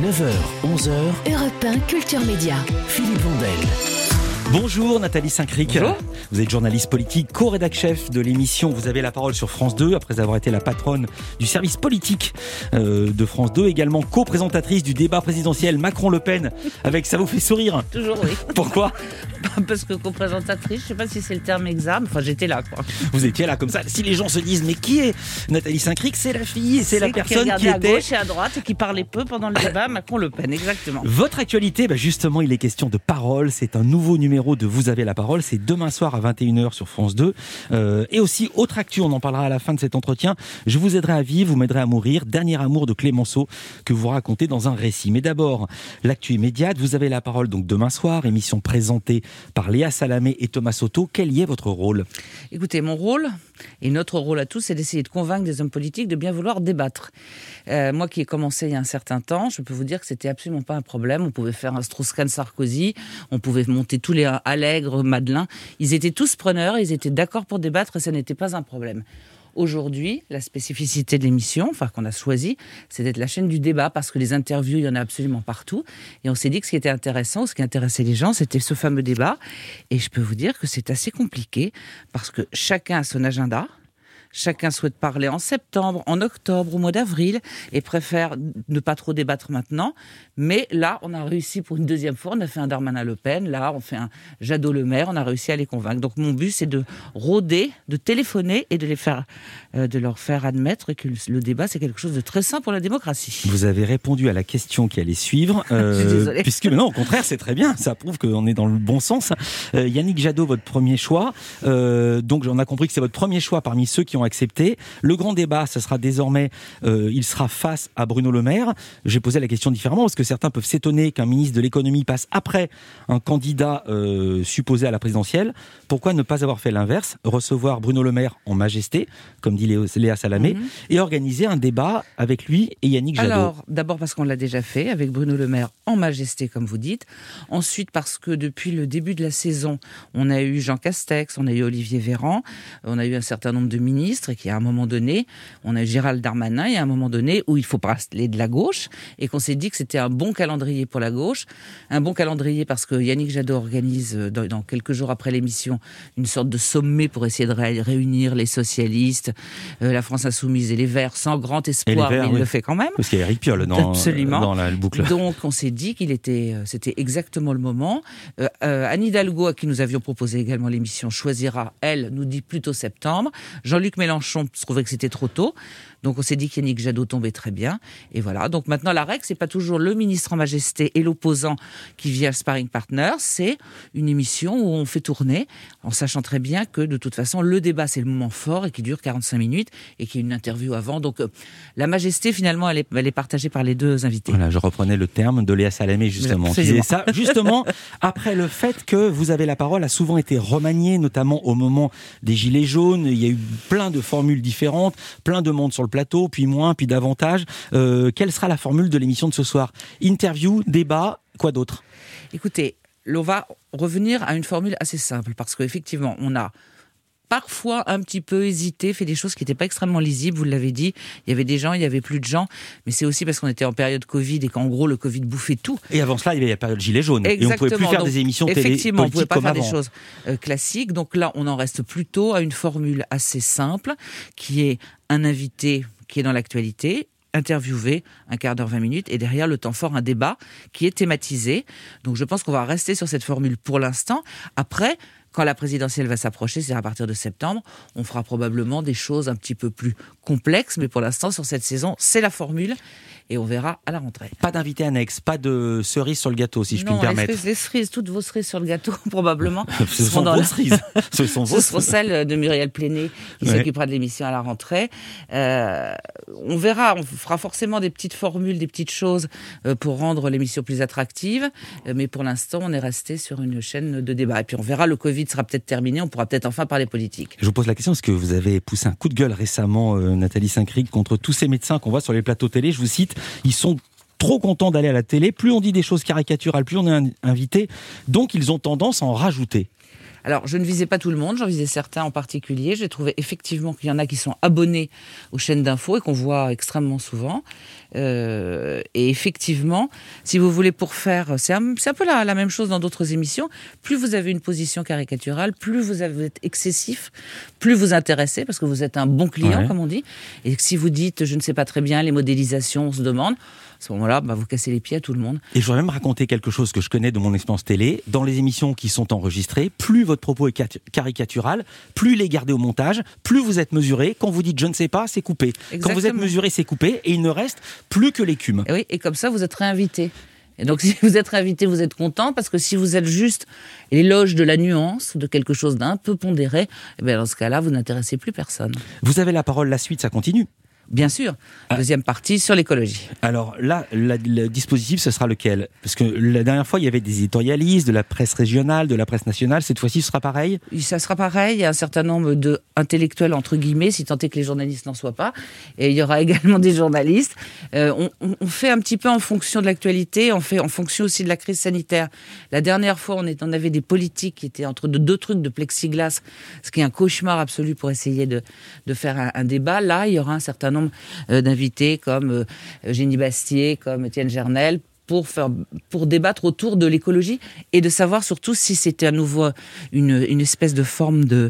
9h, 11h, Europe 1 Culture Média. Philippe Vandel. Bonjour Nathalie Saint-Cric. Bonjour. Vous êtes journaliste politique, co-rédac-chef de l'émission Vous avez la parole sur France 2, après avoir été la patronne du service politique de France 2, également co-présentatrice du débat présidentiel Macron-Le Pen. Avec ça vous fait sourire? Toujours, oui. Pourquoi? Parce que co-présentatrice, je ne sais pas si c'est le terme exact, enfin j'étais là, quoi. Vous étiez là comme ça. Si les gens se disent mais qui est Nathalie Saint-Cric, c'est la fille, c'est la personne qui à était gauche et à droite et qui parlait peu pendant le débat Macron-Le Pen, exactement. Votre actualité, justement, il est question de parole. C'est un nouveau numéro de Vous avez la parole. C'est demain soir à 21h sur France 2. Et aussi, autre actu, on en parlera à la fin de cet entretien. Je vous aiderai à vivre, vous m'aiderez à mourir. Dernier amour de Clémenceau que vous racontez dans un récit. Mais d'abord, l'actu immédiate. Vous avez la parole donc demain soir. Émission présentée par Léa Salamé et Thomas Soto. Quel y est votre rôle? Écoutez, mon rôle, et notre rôle à tous, c'est d'essayer de convaincre des hommes politiques de bien vouloir débattre. Moi qui ai commencé il y a un certain temps, je peux vous dire que c'était absolument pas un problème. On pouvait faire un Strauss-Kahn-Sarkozy, on pouvait monter tous les Allègre, Madelin. Ils étaient tous preneurs, ils étaient d'accord pour débattre et ça n'était pas un problème. Aujourd'hui, la spécificité de l'émission, qu'on a choisi, c'est d'être la chaîne du débat parce que les interviews, il y en a absolument partout. Et on s'est dit que ce qui était intéressant, ce qui intéressait les gens, c'était ce fameux débat. Et je peux vous dire que c'est assez compliqué parce que chacun a son agenda. Chacun souhaite parler en septembre, en octobre, au mois d'avril et préfère ne pas trop débattre maintenant. Mais là, on a réussi pour une deuxième fois. On a fait un Darmanin-Le Pen. Là, on fait un Jadot-Le Maire. On a réussi à les convaincre. Donc, mon but, c'est de rôder, de téléphoner et de leur faire admettre que le débat, c'est quelque chose de très sain pour la démocratie. Vous avez répondu à la question qui allait suivre. Je suis désolée. Puisque, non, au contraire, c'est très bien. Ça prouve qu'on est dans le bon sens. Yannick Jadot, votre premier choix. Donc, on a compris que c'est votre premier choix parmi ceux qui ont accepté. Le grand débat, ça sera désormais, il sera face à Bruno Le Maire. J'ai posé la question différemment parce que certains peuvent s'étonner qu'un ministre de l'économie passe après un candidat supposé à la présidentielle. Pourquoi ne pas avoir fait l'inverse, recevoir Bruno Le Maire en majesté, comme dit Léa Salamé, et organiser un débat avec lui et Yannick Jadot? Alors, d'abord parce qu'on l'a déjà fait avec Bruno Le Maire en majesté, comme vous dites. Ensuite, parce que depuis le début de la saison, on a eu Jean Castex, on a eu Olivier Véran, on a eu un certain nombre de ministres et qu'à un moment donné, on a eu Gérald Darmanin, et à un moment donné où il faut parler de la gauche et qu'on s'est dit que c'était un bon calendrier pour la gauche. Un bon calendrier parce que Yannick Jadot organise dans quelques jours après l'émission une sorte de sommet pour essayer de réunir les socialistes, la France Insoumise et les Verts sans grand espoir, mais il le fait quand même. Parce qu'il y a Éric Piolle dans la boucle. Donc on s'est dit c'était exactement le moment. Anne Hidalgo, à qui nous avions proposé également l'émission, choisira, elle, nous dit plutôt septembre. Jean-Luc Mélenchon trouvait que c'était trop tôt. Donc on s'est dit qu'Yannick Jadot tombait très bien. Et voilà. Donc maintenant, la règle, c'est pas toujours le ministre en majesté et l'opposant qui vient sparring partner. C'est une émission où on fait tourner, en sachant très bien que de toute façon, le débat, c'est le moment fort et qui dure 45 minutes et qu'il y a une interview avant. Donc la majesté, finalement, elle est partagée par les deux invités. Voilà, je reprenais le terme de Léa Salamé, justement. Qui disait ça, justement, après le fait que Vous avez la parole a souvent été remanié, notamment au moment des Gilets jaunes. Il y a eu plein de formules différentes, plein de monde sur le plateau, puis moins, puis davantage. Quelle sera la formule de l'émission de ce soir? Interview, débat, quoi d'autre? Écoutez, on va revenir à une formule assez simple, parce qu'effectivement, on a parfois un petit peu hésité, fait des choses qui n'étaient pas extrêmement lisibles, vous l'avez dit. Il y avait des gens, il n'y avait plus de gens, mais c'est aussi parce qu'on était en période Covid et qu'en gros, le Covid bouffait tout. Et avant cela, il y avait la période Gilets jaunes. Exactement. Et on ne pouvait plus faire des émissions télé effectivement, on ne pouvait pas faire avant. des choses classiques. Donc là, on en reste plutôt à une formule assez simple, qui est un invité qui est dans l'actualité, interviewé, un quart d'heure, 20 minutes, et derrière le temps fort, un débat qui est thématisé. Donc je pense qu'on va rester sur cette formule pour l'instant. Après, quand la présidentielle va s'approcher, c'est à partir de septembre, on fera probablement des choses un petit peu plus complexes, mais pour l'instant, sur cette saison, c'est la formule, et on verra à la rentrée. Pas d'invité annexe, pas de cerise sur le gâteau, si je puis me permettre. Non, les cerises, toutes vos cerises sur le gâteau, probablement. Ce sont vos cerises. Ce sont celles de Muriel Pléné, qui s'occupera de l'émission à la rentrée. On verra, on fera forcément des petites formules, des petites choses pour rendre l'émission plus attractive, mais pour l'instant, on est resté sur une chaîne de débat. Et puis on verra, le Covid sera peut-être terminé, on pourra peut-être enfin parler politique. Je vous pose la question, parce que vous avez poussé un coup de gueule récemment, Nathalie Saint-Cric, contre tous ces médecins qu'on voit sur les plateaux télé. Je vous cite, ils sont trop contents d'aller à la télé. Plus on dit des choses caricaturales, plus on est invité. Donc ils ont tendance à en rajouter. Alors, je ne visais pas tout le monde, j'en visais certains en particulier. J'ai trouvé effectivement qu'il y en a qui sont abonnés aux chaînes d'infos et qu'on voit extrêmement souvent. Et effectivement, si vous voulez pour faire... C'est un peu la même chose dans d'autres émissions. Plus vous avez une position caricaturale, plus vous êtes excessif, plus vous intéressez, parce que vous êtes un bon client, comme on dit. Et si vous dites, je ne sais pas très bien, les modélisations, on se demande... À ce moment-là, vous cassez les pieds à tout le monde. Et je voudrais même raconter quelque chose que je connais de mon expérience télé. Dans les émissions qui sont enregistrées, plus votre propos est caricatural, plus il est gardé au montage, plus vous êtes mesuré. Quand vous dites « je ne sais pas », c'est coupé. Exactement. Quand vous êtes mesuré, c'est coupé. Et il ne reste plus que l'écume. Et oui, et comme ça, vous êtes réinvité. Et donc, si vous êtes réinvité, vous êtes content, parce que si vous êtes juste l'éloge de la nuance, de quelque chose d'un peu pondéré, eh bien dans ce cas-là, vous n'intéressez plus personne. Vous avez la parole, la suite, ça continue. Bien sûr. Deuxième partie sur l'écologie. Alors là, le dispositif, ce sera lequel ? Parce que la dernière fois, il y avait des éditorialistes, de la presse régionale, de la presse nationale. Cette fois-ci, ce sera pareil ? Ça sera pareil. Il y a un certain nombre d'intellectuels, entre guillemets, si tant est que les journalistes n'en soient pas. Et il y aura également des journalistes. On fait un petit peu en fonction de l'actualité. On fait en fonction aussi de la crise sanitaire. La dernière fois, on avait des politiques qui étaient entre deux trucs de plexiglas, ce qui est un cauchemar absolu pour essayer de faire un débat. Là, il y aura un certain nombre d'invités comme Eugénie Bastier, comme Étienne Gernel, pour débattre autour de l'écologie et de savoir surtout si c'était à nouveau une espèce de forme de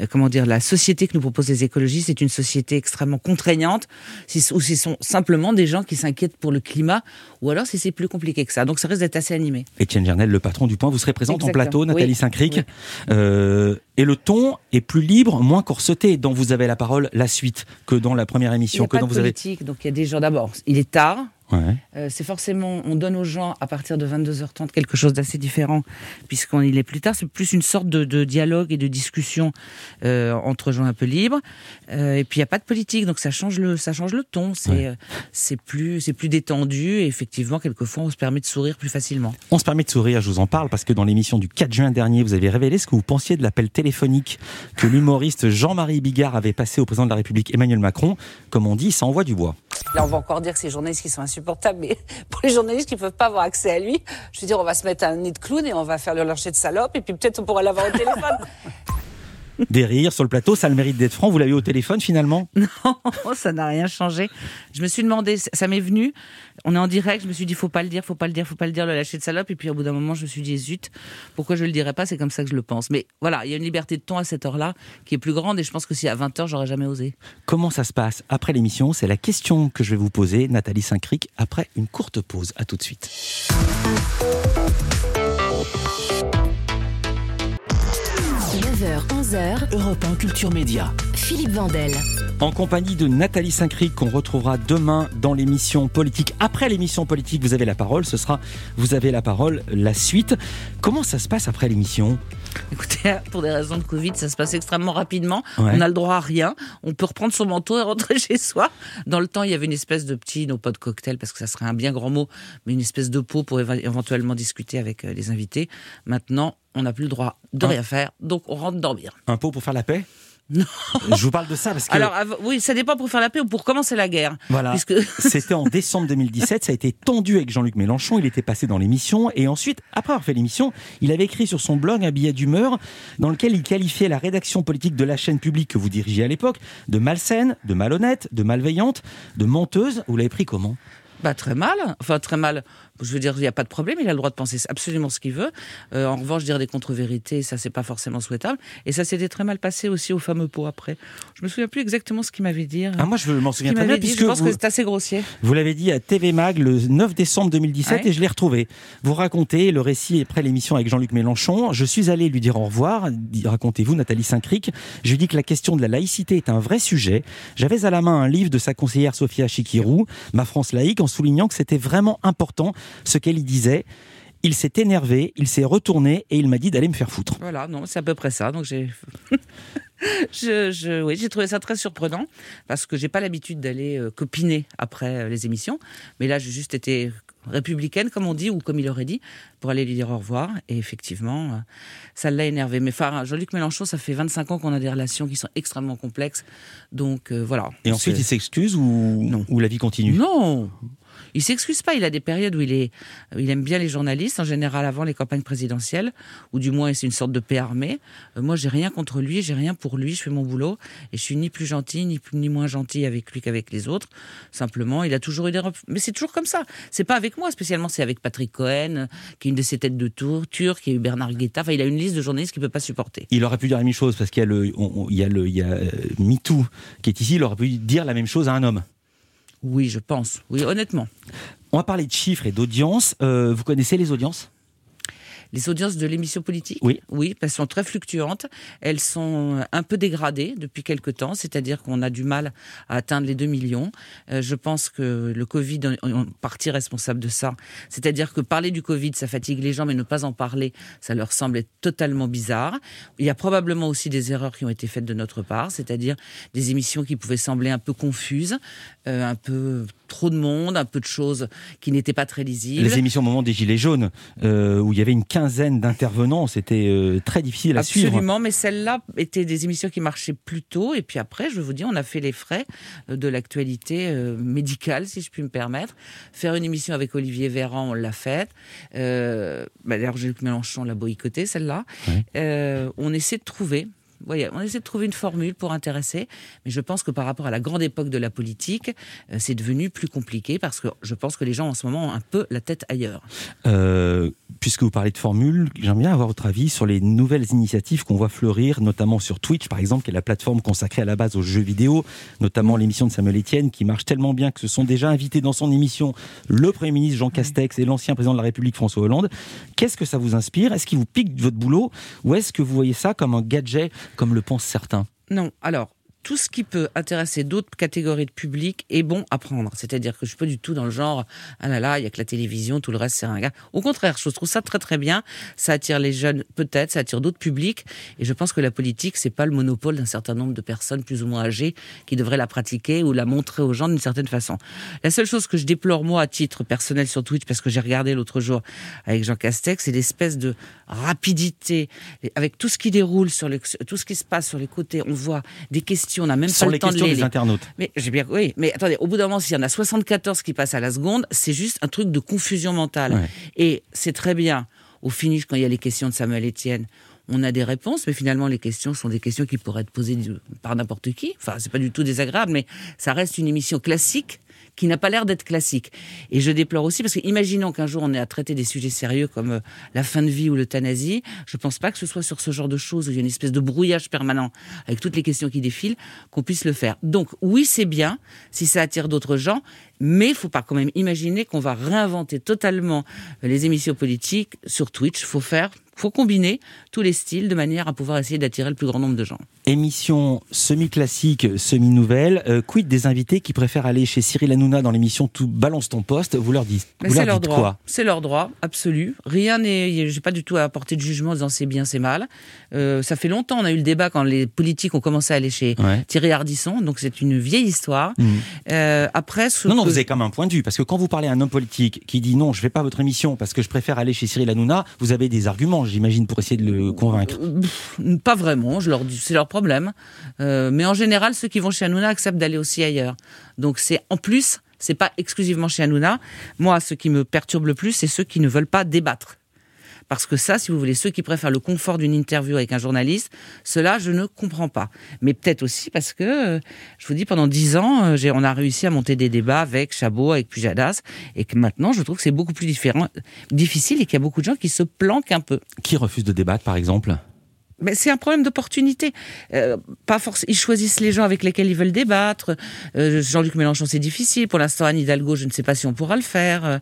la société que nous proposent les écologistes, c'est une société extrêmement contraignante, ou si ce sont simplement des gens qui s'inquiètent pour le climat, ou alors si c'est plus compliqué que ça. Donc ça risque d'être assez animé. Étienne Gernel, le patron du Point, vous serez présente en plateau, Nathalie Saint-Cric. Oui. Et le ton est plus libre, moins corseté, dont vous avez la parole, la suite, que dans la première émission. Il n'y a pas de politique, donc il y a des gens d'abord. Il est tard. Ouais. C'est forcément, on donne aux gens à partir de 22h30 quelque chose d'assez différent, puisqu'il est plus tard. C'est plus une sorte de dialogue et de discussion entre gens un peu libres. Et puis il n'y a pas de politique, donc ça change le ton. C'est plus détendu. Et effectivement, quelquefois, on se permet de sourire plus facilement. On se permet de sourire, je vous en parle, parce que dans l'émission du 4 juin dernier, vous avez révélé ce que vous pensiez de l'appel téléphonique que l'humoriste Jean-Marie Bigard avait passé au président de la République Emmanuel Macron. Comme on dit, ça envoie du bois. Là, on va encore dire que c'est les journalistes qui sont insupportables, mais pour les journalistes qui ne peuvent pas avoir accès à lui, je veux dire, on va se mettre un nez de clown et on va faire le lâcher de salope, et puis peut-être on pourra l'avoir au téléphone. Des rires sur le plateau, ça a le mérite d'être franc. Vous l'avez eu au téléphone finalement ? Non, ça n'a rien changé. Je me suis demandé, ça m'est venu, on est en direct, je me suis dit faut pas le dire, le lâcher de salope, et puis au bout d'un moment je me suis dit zut, pourquoi je le dirais pas, c'est comme ça que je le pense. Mais voilà, il y a une liberté de ton à cette heure-là qui est plus grande, et je pense que si à 20h j'aurais jamais osé. Comment ça se passe après l'émission ? C'est la question que je vais vous poser, Nathalie Saint-Cric, après une courte pause. À tout de suite. h 11h, Europe 1 Culture Média. Philippe Vandel. En compagnie de Nathalie Saint-Cric, qu'on retrouvera demain dans l'émission politique. Après l'émission politique, vous avez la parole. Ce sera Vous avez la parole, la suite. Comment ça se passe après l'émission ? Écoutez, pour des raisons de Covid, ça se passe extrêmement rapidement. Ouais. On a le droit à rien. On peut reprendre son manteau et rentrer chez soi. Dans le temps, il y avait une espèce de petit, non pas de cocktail, parce que ça serait un bien grand mot, mais une espèce de pot pour éventuellement discuter avec les invités. Maintenant, on n'a plus le droit de rien faire, donc on rentre dormir. Un pot pour faire la paix ? Non. Je vous parle de ça parce que... Alors, oui, ça dépend pour faire la paix ou pour commencer la guerre. Voilà, c'était en décembre 2017, ça a été tendu avec Jean-Luc Mélenchon, il était passé dans l'émission, et ensuite, après avoir fait l'émission, il avait écrit sur son blog un billet d'humeur dans lequel il qualifiait la rédaction politique de la chaîne publique que vous dirigiez à l'époque de malsaine, de malhonnête, de malveillante, de menteuse. Vous l'avez pris comment ? Très mal. Enfin, très mal. Je veux dire, il n'y a pas de problème. Il a le droit de penser absolument ce qu'il veut. En revanche, dire des contre-vérités, ça, c'est pas forcément souhaitable. Et ça s'était très mal passé aussi au fameux pot après. Je me souviens plus exactement ce qu'il m'avait dit. Ah, moi, je m'en souviens très bien. Je pense que c'est assez grossier. Vous l'avez dit à TV Mag le 9 décembre 2017 et je l'ai retrouvé. Vous racontez le récit après l'émission avec Jean-Luc Mélenchon. Je suis allé lui dire au revoir. Racontez-vous, Nathalie Saint-Cric. Je lui dis que la question de la laïcité est un vrai sujet. J'avais à la main un livre de sa conseillère Sophia Chikirou, Ma France laïque, en soulignant que c'était vraiment important ce qu'elle y disait. Il s'est énervé, il s'est retourné et il m'a dit d'aller me faire foutre. Voilà, non, c'est à peu près ça. Donc j'ai j'ai trouvé ça très surprenant parce que j'ai pas l'habitude d'aller copiner après les émissions. Mais là, j'ai juste été républicaine, comme on dit, ou comme il aurait dit, pour aller lui dire au revoir. Et effectivement, ça l'a énervé. Mais enfin, Jean-Luc Mélenchon, ça fait 25 ans qu'on a des relations qui sont extrêmement complexes. Donc voilà. Et ensuite, il s'excuse ou la vie continue ? Non. Il s'excuse pas. Il a des périodes où il aime bien les journalistes, en général avant les campagnes présidentielles, ou du moins c'est une sorte de paix armée. Moi, j'ai rien contre lui, j'ai rien pour lui. Je fais mon boulot et je suis ni plus gentil ni moins gentil avec lui qu'avec les autres. Simplement, il a toujours eu mais c'est toujours comme ça. C'est pas avec moi spécialement, c'est avec Patrick Cohen, qui est une de ses têtes de turc, qui a eu Bernard Guetta. Enfin, il a une liste de journalistes qu'il peut pas supporter. Il aurait pu dire la même chose parce qu'il y a MeToo qui est ici. Il aurait pu dire la même chose à un homme. Oui, je pense. Oui, honnêtement. On va parler de chiffres et d'audience. Vous connaissez les audiences ? Les audiences de l'émission politique, oui, elles sont très fluctuantes. Elles sont un peu dégradées depuis quelque temps, c'est-à-dire qu'on a du mal à atteindre les 2 millions. Je pense que le Covid est en partie responsable de ça. C'est-à-dire que parler du Covid, ça fatigue les gens, mais ne pas en parler, ça leur semble être totalement bizarre. Il y a probablement aussi des erreurs qui ont été faites de notre part, c'est-à-dire des émissions qui pouvaient sembler un peu confuses, un peu trop de monde, un peu de choses qui n'étaient pas très lisibles. Les émissions au moment des Gilets jaunes, où il y avait une quinzaine d'intervenants, c'était très difficile à suivre. Absolument, mais celles-là étaient des émissions qui marchaient plus tôt. Et puis après, je vais vous dire, on a fait les frais de l'actualité médicale, si je puis me permettre. Faire une émission avec Olivier Véran, on l'a faite. D'ailleurs, Jean-Luc Mélenchon l'a boycottée, celle-là. Ouais. On essaie de trouver... on essaie de trouver une formule pour intéresser, mais je pense que par rapport à la grande époque de la politique, c'est devenu plus compliqué parce que je pense que les gens en ce moment ont un peu la tête ailleurs. Puisque vous parlez de formule, j'aime bien avoir votre avis sur les nouvelles initiatives qu'on voit fleurir, notamment sur Twitch par exemple, qui est la plateforme consacrée à la base aux jeux vidéo, notamment l'émission de Samuel Etienne qui marche tellement bien que se sont déjà invités dans son émission le Premier ministre Jean Castex et l'ancien président de la République François Hollande. Qu'est-ce que ça vous inspire ? Est-ce qu'il vous pique votre boulot ou est-ce que vous voyez ça comme un gadget comme le pensent certains ? Non, alors, tout ce qui peut intéresser d'autres catégories de public est bon à prendre. C'est-à-dire que je ne suis pas du tout dans le genre « Ah là là, il n'y a que la télévision, tout le reste c'est un gars ». Au contraire, je trouve ça très très bien. Ça attire les jeunes, peut-être, ça attire d'autres publics. Et je pense que la politique, c'est pas le monopole d'un certain nombre de personnes plus ou moins âgées qui devraient la pratiquer ou la montrer aux gens d'une certaine façon. La seule chose que je déplore, moi, à titre personnel sur Twitch, parce que j'ai regardé l'autre jour avec Jean Castex, c'est l'espèce de rapidité. Avec tout ce qui déroule, tout ce qui se passe sur les côtés, on voit des questions. On n'a même pas le temps de les lire. Des internautes. Mais mais attendez, au bout d'un moment, s'il y en a 74 qui passent à la seconde, c'est juste un truc de confusion mentale. Ouais. Et c'est très bien, au finish, quand il y a les questions de Samuel Etienne, on a des réponses, mais finalement, les questions sont des questions qui pourraient être posées par n'importe qui. Enfin, c'est pas du tout désagréable, mais ça reste une émission classique qui n'a pas l'air d'être classique. Et je déplore aussi, parce que imaginons qu'un jour on ait à traiter des sujets sérieux comme la fin de vie ou l'euthanasie, je pense pas que ce soit sur ce genre de choses où il y a une espèce de brouillage permanent avec toutes les questions qui défilent, qu'on puisse le faire. Donc oui, c'est bien si ça attire d'autres gens, mais il faut pas quand même imaginer qu'on va réinventer totalement les émissions politiques sur Twitch. Faut combiner tous les styles de manière à pouvoir essayer d'attirer le plus grand nombre de gens. Émission semi-classique, semi-nouvelle. Quid des invités qui préfèrent aller chez Cyril Hanouna dans l'émission Tout balance ton poste ? Vous leur dites quoi ? C'est leur droit, absolu. J'ai pas du tout à apporter de jugement en disant c'est bien, c'est mal. Ça fait longtemps, on a eu le débat quand les politiques ont commencé à aller chez Thierry Ardisson, donc c'est une vieille histoire. Après, vous avez quand même un point de vue, parce que quand vous parlez à un homme politique qui dit non, je fais pas votre émission parce que je préfère aller chez Cyril Hanouna, vous avez des arguments, j'imagine, pour essayer de le convaincre. Pas vraiment, je leur dis, c'est leur problème. Mais en général, ceux qui vont chez Hanouna acceptent d'aller aussi ailleurs. Donc c'est pas exclusivement chez Hanouna. Moi, ce qui me perturbe le plus, c'est ceux qui ne veulent pas débattre. Parce que ça, si vous voulez, ceux qui préfèrent le confort d'une interview avec un journaliste, cela, je ne comprends pas. Mais peut-être aussi parce que, je vous dis, pendant 10 ans, on a réussi à monter des débats avec Chabot, avec Pujadas, et que maintenant, je trouve que c'est beaucoup plus difficile et qu'il y a beaucoup de gens qui se planquent un peu. Qui refuse de débattre, par exemple ? Mais c'est un problème d'opportunité. Pas forcément. Ils choisissent les gens avec lesquels ils veulent débattre. Jean-Luc Mélenchon, c'est difficile. Pour l'instant, Anne Hidalgo, je ne sais pas si on pourra le faire.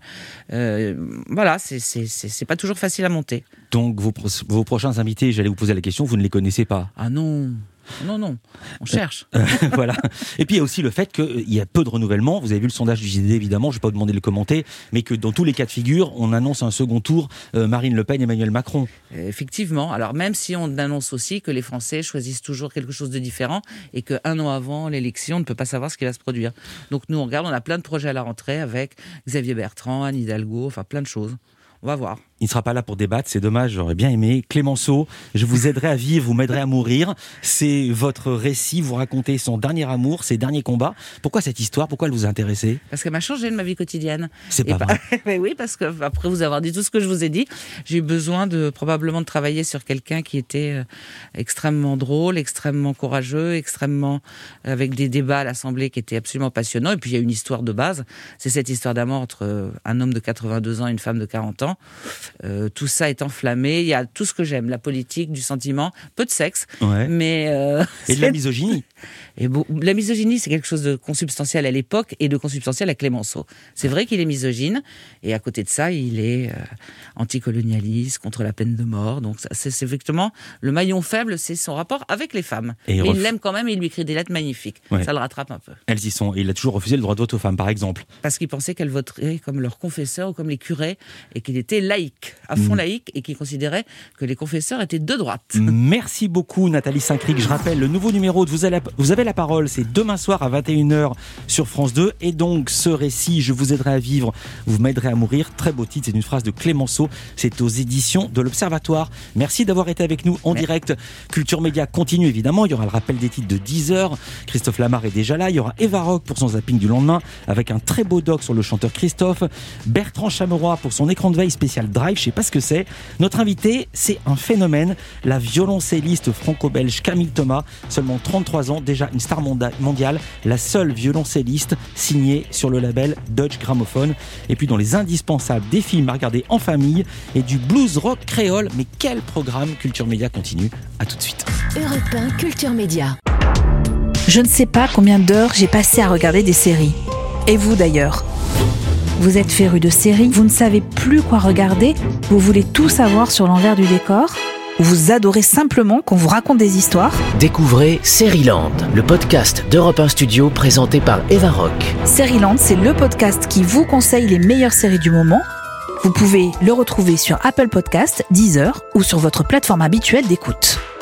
Voilà, c'est pas toujours facile à monter. Donc, vos prochains invités, j'allais vous poser la question, vous ne les connaissez pas ? Ah non. Non, on cherche. Voilà. Et puis il y a aussi le fait qu'il y a peu de renouvellement. Vous avez vu le sondage du JDD, évidemment, je ne vais pas vous demander de le commenter, mais que dans tous les cas de figure, on annonce un second tour Marine Le Pen, Emmanuel Macron. Effectivement. Alors même si on annonce aussi que les Français choisissent toujours quelque chose de différent et qu'un an avant l'élection, on ne peut pas savoir ce qui va se produire. Donc nous, on regarde, on a plein de projets à la rentrée avec Xavier Bertrand, Anne Hidalgo, enfin plein de choses. On va voir. Il ne sera pas là pour débattre, c'est dommage, j'aurais bien aimé. Clémenceau, je vous aiderai à vivre, vous m'aiderez à mourir. C'est votre récit, vous racontez son dernier amour, ses derniers combats. Pourquoi cette histoire? Pourquoi elle vous a intéressé? Parce qu'elle m'a changé de ma vie quotidienne. C'est pas vrai. Mais oui, parce que après vous avoir dit tout ce que je vous ai dit, j'ai eu besoin probablement de travailler sur quelqu'un qui était extrêmement drôle, extrêmement courageux, extrêmement avec des débats à l'Assemblée qui étaient absolument passionnants. Et puis il y a une histoire de base, c'est cette histoire d'amour entre un homme de 82 ans et une femme de 40 ans. Tout ça est enflammé, il y a tout ce que j'aime, la politique, du sentiment, peu de sexe, mais... et de la misogynie. Et la misogynie, c'est quelque chose de consubstantiel à l'époque et de consubstantiel à Clémenceau. C'est vrai qu'il est misogyne, et à côté de ça, il est anticolonialiste, contre la peine de mort. Donc c'est effectivement le maillon faible, c'est son rapport avec les femmes. Mais il l'aime quand même, et il lui écrit des lettres magnifiques. Ça le rattrape un peu. Elles y sont. Et il a toujours refusé le droit de vote aux femmes, par exemple. Parce qu'il pensait qu'elles voteraient comme leurs confesseurs ou comme les curés, et qu'il était laïque, à fond laïque, et qu'il considérait que les confesseurs étaient de droite. Merci beaucoup Nathalie Saint-Cric. Je rappelle, le nouveau numéro de Vous avez la parole, c'est demain soir à 21h sur France 2. Et donc ce récit, je vous aiderai à vivre, vous m'aiderez à mourir. Très beau titre, c'est une phrase de Clémenceau. C'est aux éditions de l'Observatoire. Merci d'avoir été avec nous en direct. Culture Média continue évidemment. Il y aura le rappel des titres de 10h. Christophe Lamar est déjà là. Il y aura Eva Rock pour son zapping du lendemain avec un très beau doc sur le chanteur Christophe. Bertrand Chameroy pour son écran de veille spécial Drive. Je sais pas ce que c'est. Notre invité, c'est un phénomène. La violoncelliste franco-belge Camille Thomas. Seulement 33 ans, déjà une star mondiale. La seule violoncelliste signée sur le label Deutsche Grammophon. Et puis dans les indispensables, des films à regarder en famille et du blues rock créole. Mais quel programme! Culture Média continue. À tout de suite. Europe 1 Culture Média. Je ne sais pas combien d'heures j'ai passé à regarder des séries. Et vous d'ailleurs? Vous êtes féru de séries, vous ne savez plus quoi regarder, vous voulez tout savoir sur l'envers du décor, ou vous adorez simplement qu'on vous raconte des histoires? Découvrez Seriland, le podcast d'Europe 1 Studio présenté par Eva Rock. Seriland, c'est le podcast qui vous conseille les meilleures séries du moment. Vous pouvez le retrouver sur Apple Podcasts, Deezer ou sur votre plateforme habituelle d'écoute.